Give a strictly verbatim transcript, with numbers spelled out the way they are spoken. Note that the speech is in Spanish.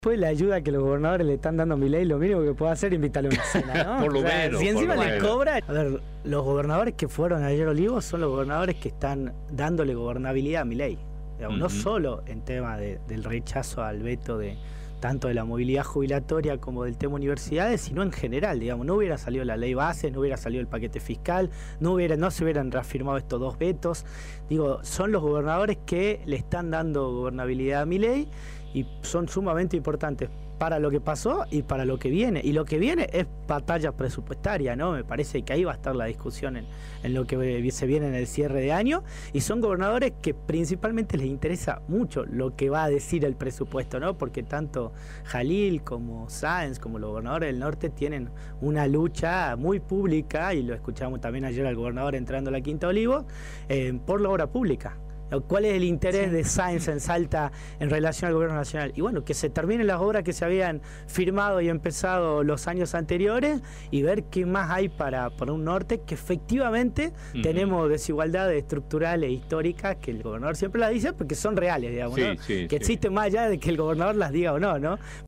Pues la ayuda que los gobernadores le están dando a Milei, lo mínimo que puede hacer es invitarle a una cena, ¿no? Por lo o sea, menos. Si encima por lo le menos. cobra... A ver, los gobernadores que fueron ayer a Olivos son los gobernadores que están dándole gobernabilidad a Milei. Digamos, uh-huh. No solo en tema de, del rechazo al veto de tanto de la movilidad jubilatoria como del tema universidades, sino en general, digamos, no hubiera salido la ley base, no hubiera salido el paquete fiscal, no hubiera, no se hubieran reafirmado estos dos vetos. Digo, son los gobernadores que le están dando gobernabilidad a Milei y son sumamente importantes para lo que pasó y para lo que viene. Y lo que viene es batalla presupuestaria, ¿no? Me parece que ahí va a estar la discusión en, en lo que se viene en el cierre de año. Y son gobernadores que principalmente les interesa mucho lo que va a decir el presupuesto, ¿no? Porque tanto Jalil como Sáenz, como los gobernadores del norte, tienen una lucha muy pública, y lo escuchamos también ayer al gobernador entrando a la Quinta Olivos, eh, por la obra pública. ¿Cuál es el interés sí. de Sáenz en Salta en relación al gobierno nacional? Y bueno, que se terminen las obras que se habían firmado y empezado los años anteriores y ver qué más hay para, para un norte que efectivamente uh-huh. tenemos desigualdades estructurales e históricas que el gobernador siempre las dice porque son reales, digamos, sí, ¿no? sí, que sí. existen más allá de que el gobernador las diga o no, ¿no?